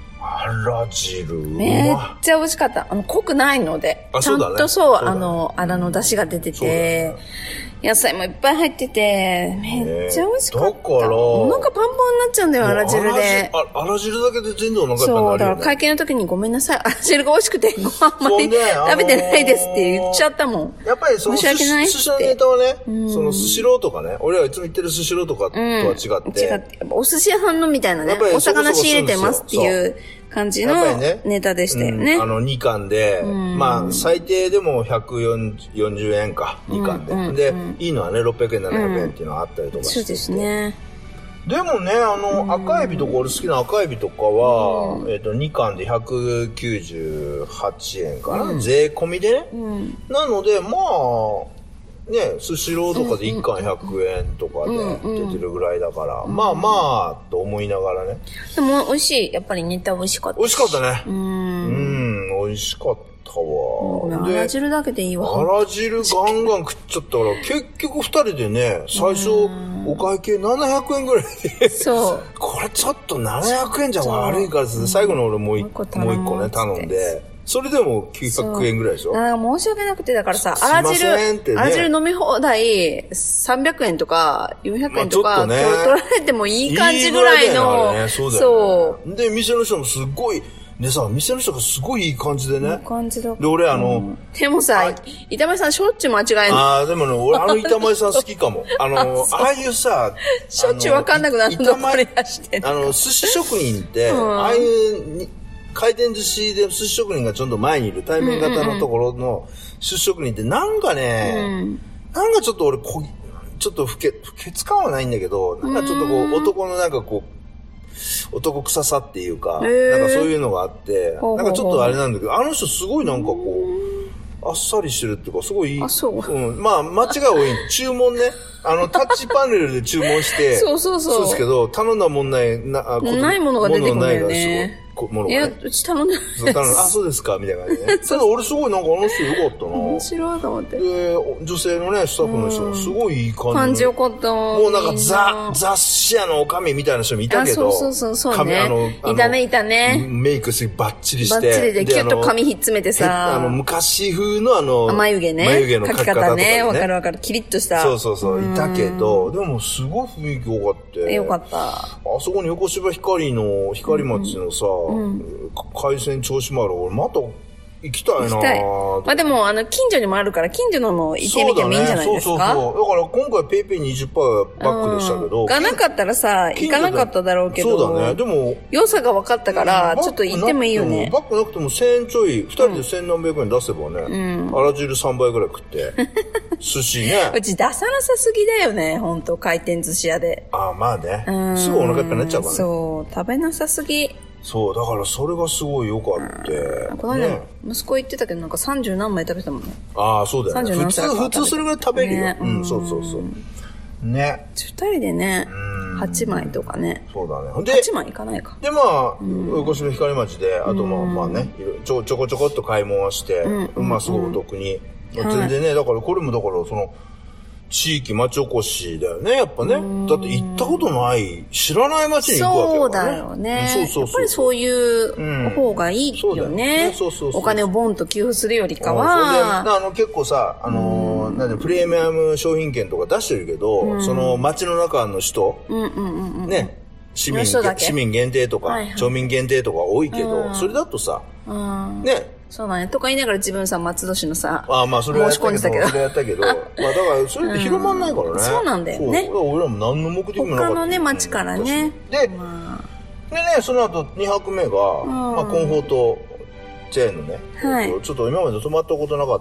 あら汁。 めっちゃ美味しかった。あの、濃くないので。 あ、そうだね。 ちゃんとそう、そうね、あの、あらの出汁が出てて、ね、野菜もいっぱい入ってて、めっちゃ美味しかった。だから、お腹パンパンになっちゃうんだよ、あら汁で。 あら汁だけで全然お腹いっぱいになるよ、ね。 そう、だから会見の時にごめんなさい、あら汁が美味しくて、ご飯あんまり食べてないですって言っちゃったもん。 やっぱりその、寿司のネタはね、うん、そのスシローとかね、俺らいつも言ってるスシローとかとは違って。うん、違って。お寿司屋さんのみたいなね、お魚仕入れてますっていう感じのネタでしたよね。 うん、あのに貫で、うん、まあ最低でもひゃくよんじゅうえんか、に貫で。うんうん、で、いいのはね、ろっぴゃくえん、ななひゃくえんっていうのがあったりとかして、うん。そうですね。でもね、あの、うん、赤エビとか、俺好きな赤エビとかは、うん、えっと、に貫でひゃくきゅうじゅうはちえんかな、うん、税込みでね。うん、なので、まあ、ね、スシローとかでいっ貫ひゃくえんとかで出てるぐらいだから、うんうん、まあまあ、と思いながらね。でも、美味しい。やっぱりネタ美味しかった。美味しかったね。うん。うん、美味しかったわ。 あら汁だけでいいわ。 あら汁ガンガン食っちゃったから、結局二人でね、最初、お会計ななひゃくえんぐらいで。そう。これちょっとななひゃくえんじゃ悪いからですね、最後の俺もう一個ね、頼んで。それでもきゅうひゃくえんぐらいでしょ。 ああ、申し訳なくて、だからさ、あら汁、ね、あら汁飲み放題さんびゃくえんとかよんひゃくえんとか、まあね、取られてもいい感じぐらいの。いいね、そうだよね。そう。 で、店の人もすごい、でさ、店の人がすごいいい感じでね。いい感じだ。 で、俺あの、うん、 でもさ、板前さんしょっちゅう間違えるの。 ああ、でもね、俺あの板前さん好きかも。あの、ああいうさ、 しょっちゅうわかんなくなるの板前出してあの、寿司職人って、うん、ああいう回転寿司で寿司職人がちょっと前にいる対面型のところの寿司職人ってなんかね、うん、なんかちょっと俺こ、ちょっと不潔、不潔感はないんだけど、なんかちょっとこう、男のなんかこう、男臭さっていうか、なんかそういうのがあって、なんかちょっとあれなんだけど、あの人すごいなんかこう、あっさりしてるっていうか、すごいいい。あ、そう。うん。まあ、間違い多い。注文ね。あの、タッチパネルで注文して、そうそうそう。そうですけど、頼んだもんない、な、 あないものが出てくるんだよね。 ものがね、 いや、うち頼んでないです。 あ、そうですかみたいな感じでね。ただ俺すごいなんかあの人よかったな。 面白いと思って。 で、女性のね、スタッフの人、すごいいい感じ。 感じよかった。 もうなんかザ、雑誌屋のおかみみたいな人もいたけど。 そうそうそう、そうね。あの、いたね、いたね。 メイクすバッチリして。バッチリで、キュッと髪ひっ詰めてさ。 あの、昔風のあの、 眉毛ね。 眉毛の描き方とかね。わかるわかる。キリッとした。 そうそうそう、いたけど、でもすごい雰囲気良かった。 よかった。 あそこに横芝光の、光町のさ、海鮮銚子丸、俺また行きたいな。行きたい。 まあでも、あの、近所にもあるから、近所のも行ってみてもいいんじゃないですか。そうだね。そうそうそう。だから今回ペイペイ にじゅっパーセント バックでしたけど。 がなかったらさ、行かなかっただろうけど。 そうだね。でも、 良さが分かったから、ちょっと行ってもいいよね。 バックなくてもせんえんちょい、二人でせんなんびゃくえん出せばね、うん、あら汁さんばいぐらい食って、寿司ね。 うち出さなさすぎだよね、ほんと、回転寿司屋で。 ああ、まあね。すぐお腹いっぱいになっちゃうからね。 そう、食べなさすぎ。 そう、だからそれがすごい良かった。 この間、ね、息子言ってたけど、なんかさんじゅうなんまい食べたもんね。 ああ、そうだよね。普通、普通それぐらい食べるよ。ね、うん、そうそうそう。ね。 二人でね、はちまいとかね。 そうだね。で、 はちまいいかないか。 で、まあ、横芝光町で、あとまあまあね、ちょ、ちょこちょこっと買い物をして、まあすごくお得に。全然ね、だからこれもだから、その、地域町おこしだよね、やっぱね。だって行ったことない、知らない町に行くわけだからね。 そうだよね。そうそうそう。やっぱりそういう方がいいよね。そうそうそう。お金をボンと給付するよりかは。 あの、結構さ、あの、なんで、プレミアム商品券とか出してるけど、その町の中の人、ね、市民、市民限定とか、町民限定とか多いけど、それだとさ、ね、 そうだね。とか言いながら自分さ、松戸市のさ、 ああまあそれは申し込んでたけど。それやったけど。まあだからそれって広まんないからね。 そうなんだよね。 そう。俺らも何の目的もなかった。 他のね、町からね。 で、でね、その後にはくめが、まあコンフォートチェーンのね、ちょっと今まで泊まったことなかった、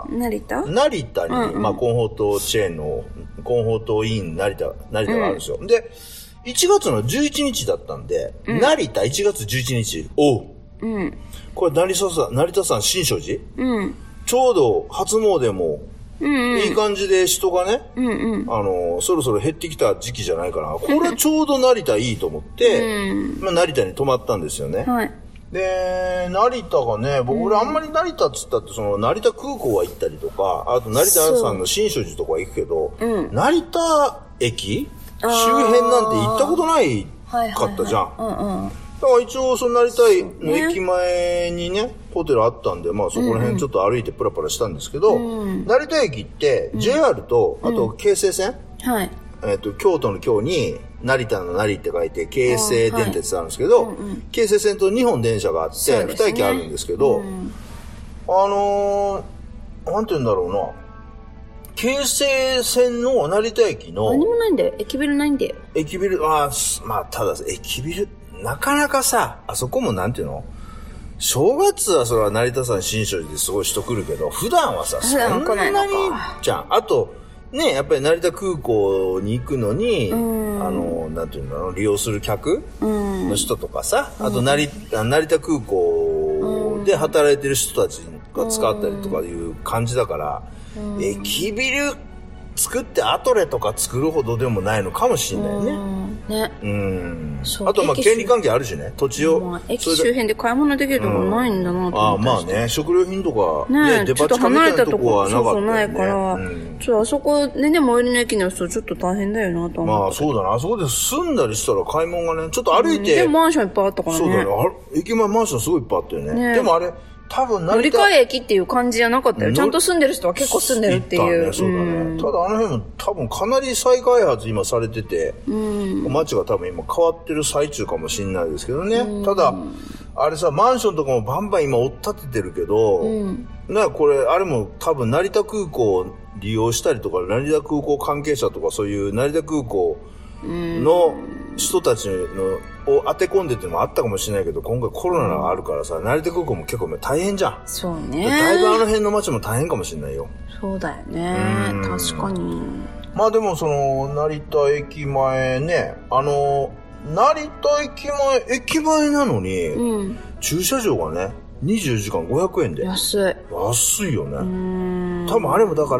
成田成田に、まあコンフォートチェーンの、コンフォートイン成田、成田があるんですよ。で、いちがつのじゅういちにちだったんで、成田いちがつじゅういちにち、おう。うん。これ成田さん、成田山新勝寺うん。ちょうど初詣も、うんうん、いい感じで人がね、うんうん、あの、そろそろ減ってきた時期じゃないかな。これちょうど成田いいと思って、うん、まあ成田に泊まったんですよね。はい。で、成田がね、僕、俺あんまり成田っつったって、その成田空港は行ったりとか、あと成田山の新勝寺とか行くけど、うん、成田駅周辺なんて行ったことないかったじゃん。だから一応、その成田の駅前にね、ホテルあったんで、まあそこら辺ちょっと歩いてプラプラしたんですけど、うん、成田駅って、ジェイアール と、あと京成線、うん、はい。えっと、京都の京に、成田の成って書いて、京成電鉄あるんですけど、はいうんうん、京成線とにほん電車があって、に駅あるんですけど、うん、あのー、なんて言うんだろうな、京成線の成田駅の、 何もないんだよ。駅ビルないんだよ。 駅ビル、あまあ、ただ、駅ビル、なかなかさ、あそこもなんていうの正月はそれは成田山新勝寺ですごい人来るけど、普段はさ、そんなに、じゃん。あと、ね、やっぱり成田空港に行くのに、あの、なんていうんだろう、利用する客の人とかさ、あと成、成田空港で働いてる人たちが使ったりとかいう感じだから、駅ビル作ってアトレとか作るほどでもないのかもしれないね。ね。うん。あとまあ権利関係あるしね、土地を。 まあ、駅周辺で買い物できるとこないんだなと思って、 うん。ああまあね、食料品とか、 ね、 ねデパ地下みたいなとこはなかった、ね。そうそうないから、うん、ちょっとあそこね、でも最寄りの駅の人ちょっと大変だよなと思って。 まあそうだな、あそこで住んだりしたら買い物がね、ちょっと歩いて。うん、 でもマンションいっぱいあったからね。 そうだね。あれ駅前マンションすごいいっぱいあったよね。ねでもあれ、多分乗り換え駅っていう感じじゃなかったよ。ちゃんと住んでる人は結構住んでるっていう。 ね、そうだね。うん、ただあの辺も多分かなり再開発今されてて、うん、街が多分今変わってる最中かもしれないですけどね。うん、ただ、あれさ、マンションとかもバンバン今追っ立ててるけど、うん、なこれ、あれも多分成田空港を利用したりとか、成田空港関係者とかそういう成田空港の人たちのを当て込んでっていうのもあったかもしれないけど、今回コロナがあるからさ、成田空港も結構大変じゃん。 そうね。 だいぶあの辺の街も大変かもしれないよ。 そうだよね。確かに。 まあでもその、成田駅前ね、あの、成田駅前、駅前なのに、うん、駐車場がね、にじゅうよじかんごひゃくえんで。 安い。 安いよね。多分あれもだから、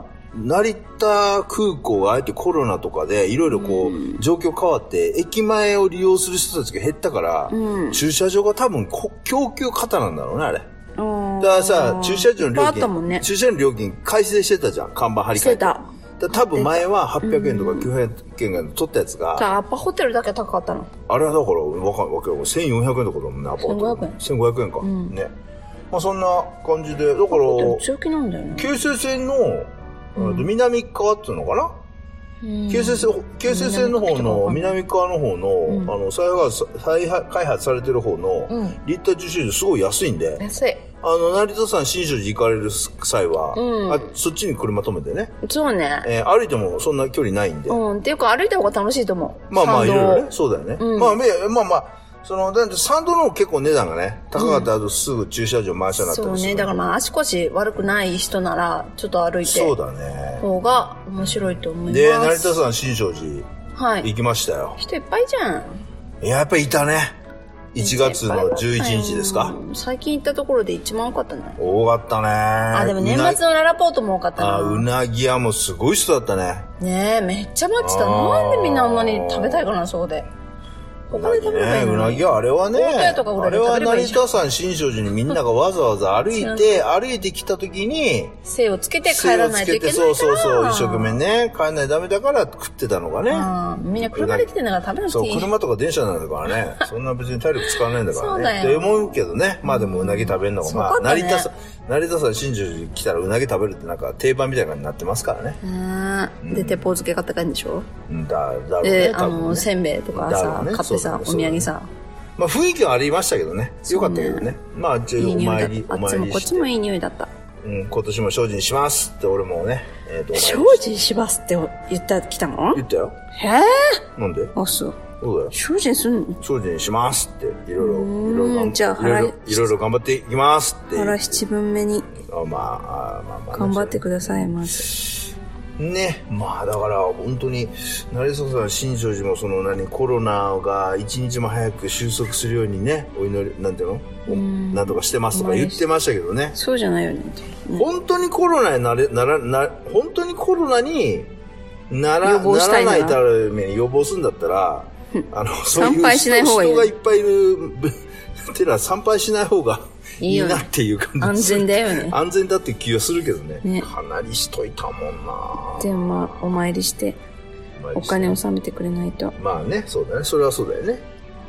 成田空港があえてコロナとかでいろいろこう、うん、状況変わって駅前を利用する人たちが減ったから、うん、駐車場が多分供給過多なんだろうね、あれ。だからさ、駐車場の料金、ね、駐車場の料金改正してたじゃん、看板張り替えて。してた。だ多分前ははっぴゃくえんとかきゅうひゃくえんが取ったやつが。 じゃあ、アパホテルだけ高かったの？ あれはだから、わかんわけよ。せんよんひゃくえんとかだもんね、アパホテル。せんごひゃくえん。せんごひゃくえんか。うん、ね。まあそんな感じで、だから、 強気なんだよね。 京成線の、うん、南側っていうのかな、うん、京成線、京成線の方の南側の方の、うん、あの、再発、再開発されてる方の、うん、リッター駐車場すごい安いんで。 安い。 あの、成田山新勝寺行かれる際は、うん、あそっちに車止めてね。 そうね。 えー、歩いてもそんな距離ないんで。 うん、っていうか歩いた方が楽しいと思う。 まあまあ、いろいろね。そうだよね。うん、まあ、まあまあ、その、だって参道の方結構値段がね、高かったらすぐ駐車場回しちゃなったりする、 うん。そうね。だからまあ足腰悪くない人なら、ちょっと歩いて。 そうだね。 方が面白いと思います。 で、成田山新勝寺。はい。行きましたよ。 人いっぱいじゃん。 いや、やっぱりいたね。いちがつのじゅういちにちですか、 うん、最近行ったところで一番多かったね。 多かったね。 あ、でも年末のララポートも多かったな。 あ、うなぎ屋もすごい人だったね。 ねえ、めっちゃ待ってた。なんでみんなあんなに食べたいかな、そうで。他で食べればいいのに。 うなぎはあれはね、あれは成田山新勝寺にみんながわざわざ歩いて、歩いてきた時に、 精をつけて帰らないといけないから。 そうそうそう、一生懸命ね、帰らないとダメだから食ってたのがね。 うん、みんな車で来てんだから食べなくていい。 そう、車とか電車なんだからね、そんな別に体力使わないんだからね。そうだよ。って思うけどね、まあでもうなぎ食べるのが、まあ、成田山、成田山新勝寺来たらうなぎ食べるってなんか定番みたいな感じになってますからね。 うん。で、鉄砲漬け買った感じでしょ？ だ、だろうね。 で、あの、せんべいとかさ、買ってさ、お土産さ。 まあ雰囲気はありましたけどね。よかったけどね。まあ、ちょっとお参り、お参りして。あっちもこっちもいい匂いだった。 うん、今年も精進しますって俺もね、 えっと、精進しますって言ったきたの？ 言ったよ。 へぇー。なんで？ あ、そう。 そうだよ。 精進すんの？ 精進しますって、いろいろ、いろいろ、 じゃあ腹、 いろいろ頑張っていきますって。 腹七分目に。 あ、まあ、あまあまあ。 頑張ってください、まず。 ね、まあだから本当に成田山新勝寺もその何コロナが一日も早く収束するようにねお祈りなんていうのなんとかしてますとか言ってましたけどね。 そうじゃないよね。 ね本当にコロナになれならな本当にコロナにならならないために予防するんだったらあのそういう人がいっぱいいるてら参拝しない方がいいなっていう感じ。 安全だよね。 安全だって気がするけどね。ねかなりしといたもんな。 でもまあ、お参りして、お金を納めてくれないと。 まあね、そうだね。それはそうだよね。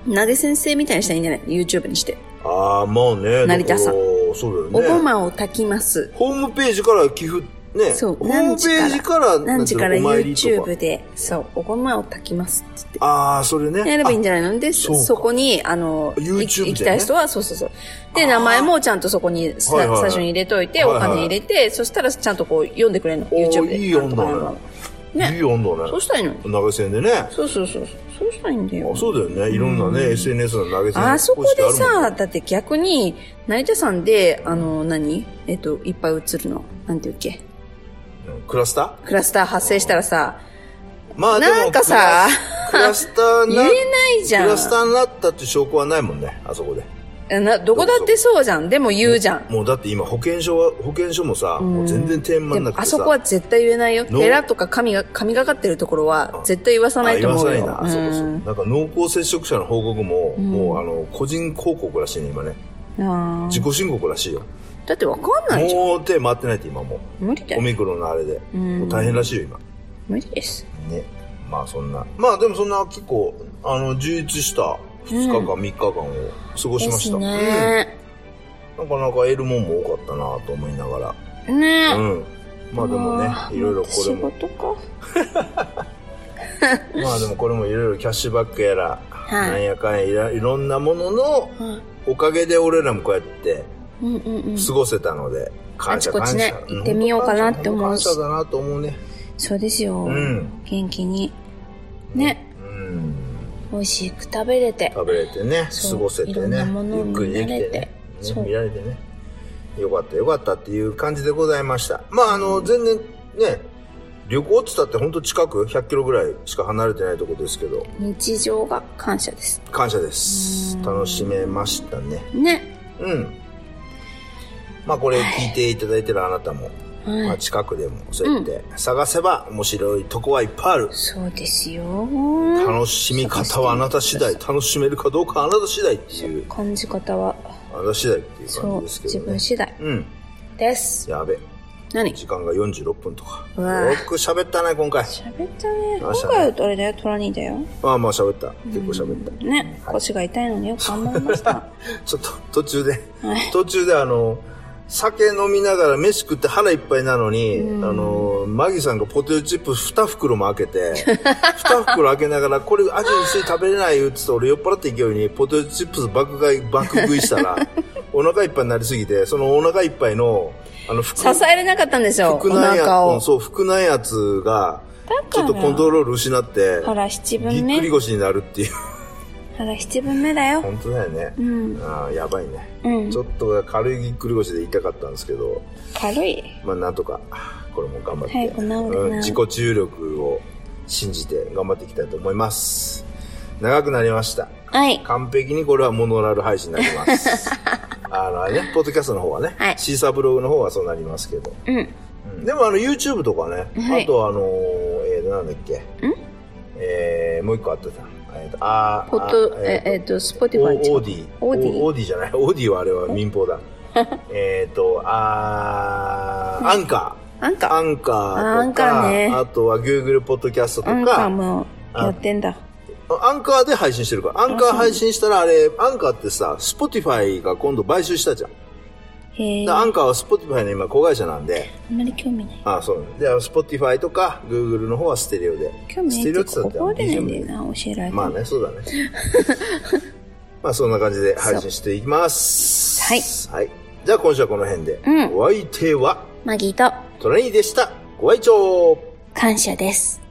投げ先生みたいにしたらいいんじゃない ?YouTube にして。 ああ、まあね。 成田さん。 そうだよね。 おごまを炊きます。 ホームページから寄付、ね。 そう。 ホームページから、 何時から YouTube で、そう、おごまを炊きますって。 ああ、それね。 やればいいんじゃないので、そこに、あの、YouTube 行きたい人は、そうそうそう。で、名前もちゃんとそこに最初に入れといて、お金入れて、そしたらちゃんとこう読んでくれるの。YouTube で。 いい温度ね。いい温度ね。 そうしたらいいの。 投げ銭でね。 そうそうそう。そうしたらいいんだよ。 そうだよね。いろんなね、エスエヌエス の投げ銭。 あそこでさ、だって逆に、成田さんで、あの、何えっと、いっぱい映るの。なんていうっけクラスタークラスター発生したらさ、 まあでもなんかさ、 クラスター言えないじゃん。 クラスターになったって証拠はないもんね、あそこで。 などこだってそうじゃん。でも言うじゃん。 もう、もうだって今保険証は、保険証もさ、うん、もう全然点満なくてさ。 あそこは絶対言えないよ。寺とか神が、神がかってるところは絶対言わさないと思うよ。 言わさないな。そうそう。なんか濃厚接触者の報告も、うん、もうあの、個人広告らしいね、今ね。あ自己申告らしいよ。 だってわかんないじゃん。 もう手回ってないって今もう。 無理だよ。 オミクロンのあれで。もう大変らしいよ、今。 無理です。 ね。まあそんな。まあでもそんな結構、あの、充実したふつかかん、みっかかんを過ごしました。 ね、 うん。なかなか得るもんも多かったなと思いながら。 ねうん。まあでもね、いろいろこれも。 仕事か。 まあでもこれもいろいろキャッシュバックやら、はい、なんやかんやいろんなもののおかげで俺らもこうやって、 うんうんうん、 過ごせたので、感謝感謝。 あちこちね、行ってみようかなって思うし。 感謝だなと思うね。 そうですよ。 うん、 元気に。ね。うん、美味しく食べれて。 食べれてね、過ごせてね。いろんなものを見られて。 ね、見られてね。よかったよかったっていう感じでございました。まああの、全然ね、旅行って言ったってほんと近く、ひゃっキロぐらいしか離れてないとこですけど。 日常が感謝です。 感謝です。楽しめましたね。 ね。 うん。まあこれ聞いていただいてるあなたも、はい、まあ近くでもそうやって探せば面白いとこはいっぱいある。 そうですよ。 楽しみ方はあなた次第。楽しめるかどうかはあなた次第っていう。 感じ方は。 あなた次第っていう感じですけどね。 自分次第。 うん。 です。 やべ。 何時間がよんじゅうろっぷんとか。よく喋ったね、今回。 喋ったね。今回はあれだよ、トラニーだよ。 まあまあ喋った。結構喋った。 ね、はい、腰が痛いのによく頑張りました。 ちょっと途中で、はい、途中であの、酒飲みながら飯食って腹いっぱいなのに、うん、あの、マギさんがポテトチップに袋も開けて、に袋開けながら、これ味薄い食べれないよって言って俺酔っ払って勢いにポテトチップス爆買い、爆食いしたら、お腹いっぱいになりすぎて、そのお腹いっぱいの、あの、 支えれなかったんですよ、 服ないやつ、そう、服ないやつが、ちょっとコントロール失って、 ほら、七分目。 ぎっくり腰になるっていう。 ほら、七分目だよ。 本当だよね。 うん。 ああ、やばいね。 うん。 ちょっと軽いぎっくり腰で痛かったんですけど。 軽いまあ、なんとか、これも頑張って。 早く治るな、うん。 自己注力を信じて頑張っていきたいと思います。長くなりました。 はい。 完璧にこれはモノラル配信になります。あの、あれね、ポッドキャストの方はね、はい、シーサーブログの方はそうなりますけど。 うん。 うん、でもあの、YouTube とかね、はい、あとあのー、えー、なんだっけ。 んえー、もう一個あったじゃん。えっと、あポッド、えっ、ー、と、スポティファイ。 オーディ。 オーディ。 オーディじゃない。オーディはあれは民放だ。えっと、あー、アンカー。アンカー。 アンカーとか。 アンカーね。 あとは Google ポッドキャストとか。 アンカーもやってんだ。 アンカーで配信してるから。アンカー配信したらあれ、アンカーってさ、スポティファイが今度買収したじゃん。 へアンカーはスポティファイの今子会社なんで。 あんまり興味ない。 ああ、そう。で、スポティファイとか、Google の方はステレオで。 興味ない。ステレオって言ったら覚えれないんだよな、教えられて。 まあね、そうだね。まあそんな感じで配信していきます。 はい。 はい。じゃあ今週はこの辺で。 うん。 お相手は、 マギーと、 トラニーでした。ご愛聴。 感謝です。